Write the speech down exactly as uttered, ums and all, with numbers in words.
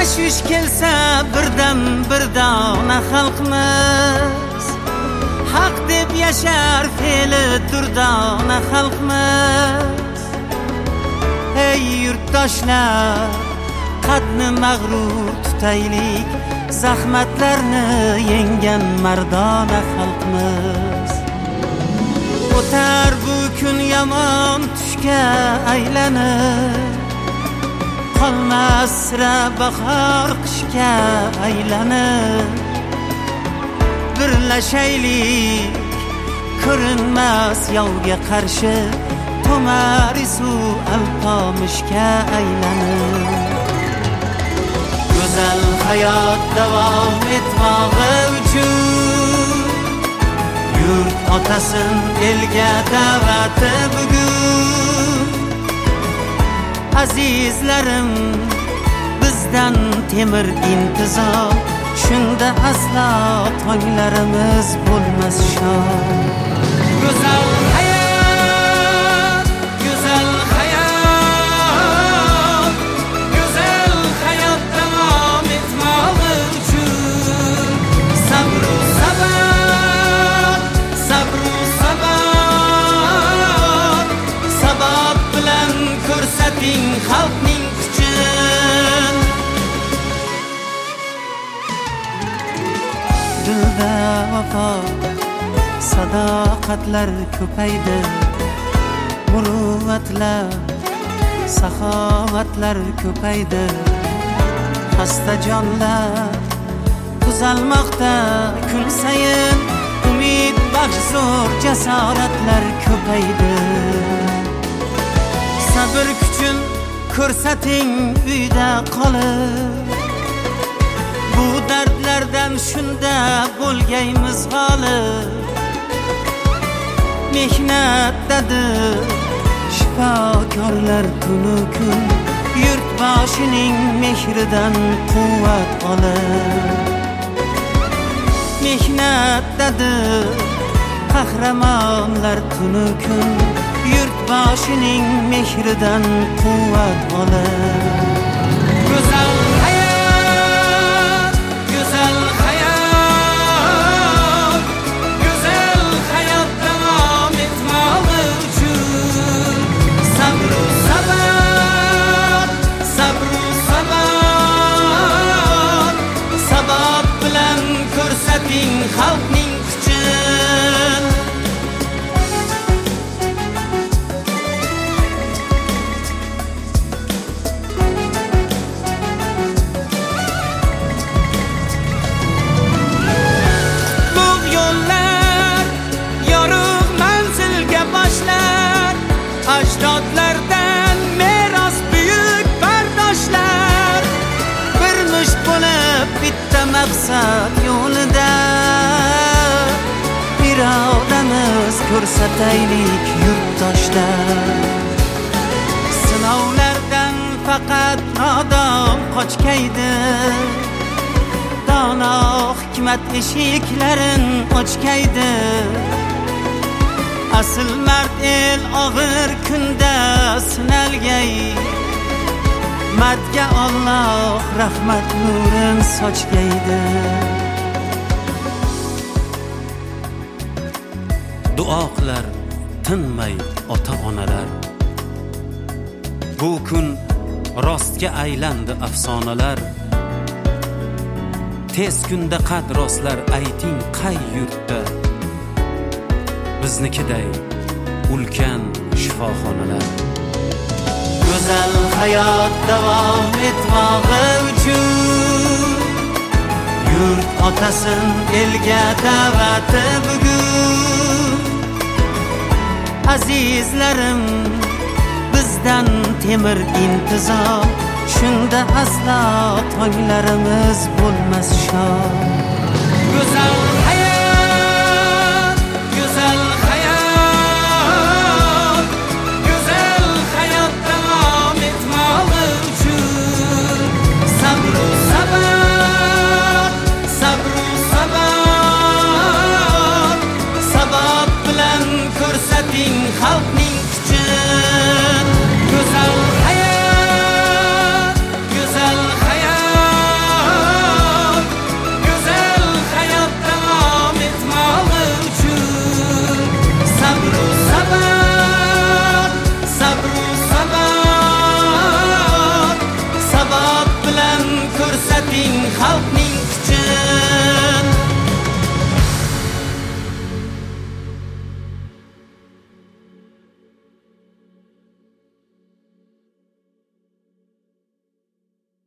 tashvish kelsa birdan bir dona xalqmiz, haq deb yashar fe'li durdona xalqmiz. Ey yurtdoshlar, qadni mag'rur tutaylik, zahmatlarni yengan mardona xalqmiz. O'tar bu kun yomon tushga aylanib, qolmas sira bahor qishga aylanib. Birlashaylik ko'rinmas yovga qarshi, tomari suv alpomishga aylanib. Go'zal hayot davom etmog'i uchun yurt otasin elga da'vati bugun. Azizlarim, bizdan temir intizor, shunda aslo tonglarimiz bo'lmas shod. Go'zal hayot, go'zal hayot, go'zal hayot davom etmog'i uchun sabr-u sabr, sabr-u sabr, sabab bilan ko'rsating xalqning kuchin. Dilda vafo, sadoqatlar ko'paydi, muruvvatlar, saxovatlar ko'paydi. Xasta jonlar tuzalmoqda kun sayin, umid baxsh zo'r jasoratlar ko'paydi. Sabr kuchin ko'rsating uyda qolib, bu dardlardan shunda bo'lgaymiz g'olib. Mehnatdadir shifokorlar kunu kun, yurtboshining mehridan quvvat olib. Mehnatdadir qahramonlar kunu kun, yurtboshining mehridan quvvat olib. Go'zal hayot, go'zal hayot, go'zal hayot davom etmog'i uchun sabr-u sabr, sabr-u sabr, sabab bilan ko'rsating xalqning kuchin. Ajdodlardan meros buyuk bardoshlar, bir musht bo'lib bitta maqsad yo'lida. Irodamiz ko'rsataylik yurtdoshlar, sinovlardan faqat nodon qochkaydi. Dono hikmat eshiklarin ochkaydi. Asl mard el og'ir kunda sinalgay, mardga Alloh rahmat nurin sochgaydi. Duo qilar tinmay ota-onalar, bu kun rostga aylandi afsonalar. Tez kunda qad rostlar ayting qay yurtda, biznikiday ulkan shifoxonalar. Go'zal hayot davom etmog'i uchun yurt otasin elga da'vati bugun. Azizlarim, bizdan temir intizor, shunda aslo tonglarimiz bo'lmas shod. Go'zal hayot, go'zal hayot, go'zal hayot davom etmog'i uchun sabr-u sabr, sabr-u sabr, sabab bilan ko'rsating xalqni